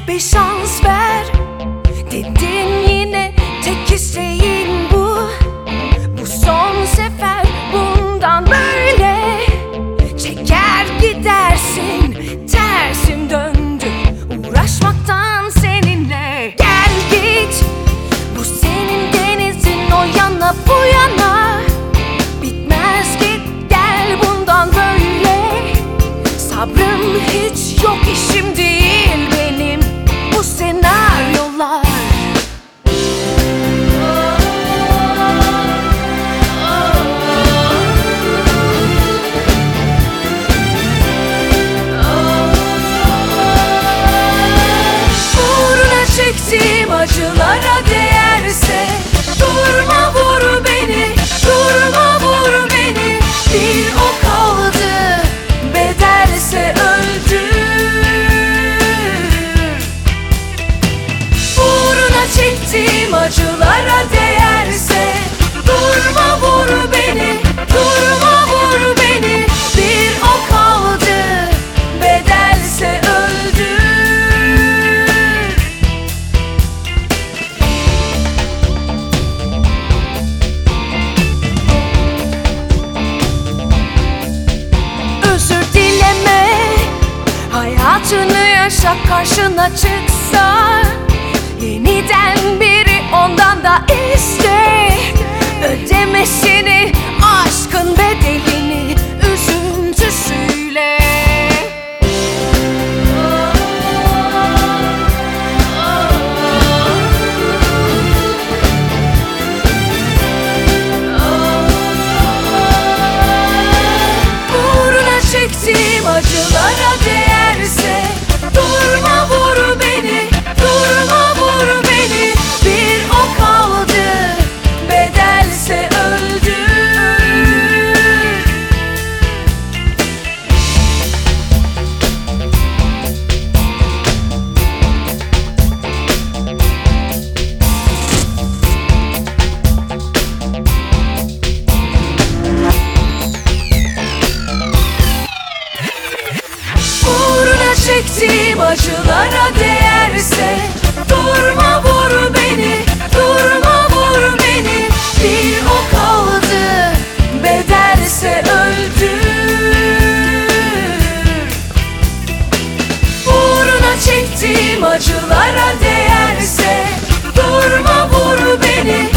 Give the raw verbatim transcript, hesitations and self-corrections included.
bir şans ver dedin, yine tek isteğin bu. Bu son sefer, bundan böyle çeker gidersin. Tersim döndü uğraşmaktan seninle. Gel git, bu senin denizin, o yana bu yana. Bitmez, git gel bundan böyle. Sabrım hiç yok, işim değil benim bu senaryolar. Uğruna çektiğim acılara değerse durma vur beni, durma vur beni. Bir o kaldı, bedelse öldür. Uğruna çektiğim acılara değerse durma vur beni, durma vur beni. Bir o kaldı, bedelse öldür. Özür dileme, hayatını yaşa, karşına çıksa yeniden biri, ondan da iste. Ödemesini, aşkın bedelini üzüntüsüyle. Uğruna çektiğim acılara değerse durma vur beni, durma vur beni. Bir o kaldı, bedelse öldür. Uğruna çektiğim acılara değerse durma vur beni, durma vur beni. Bir o kaldı, bedelse öldür. Uğruna çektiğim acılara değerse durma vur beni,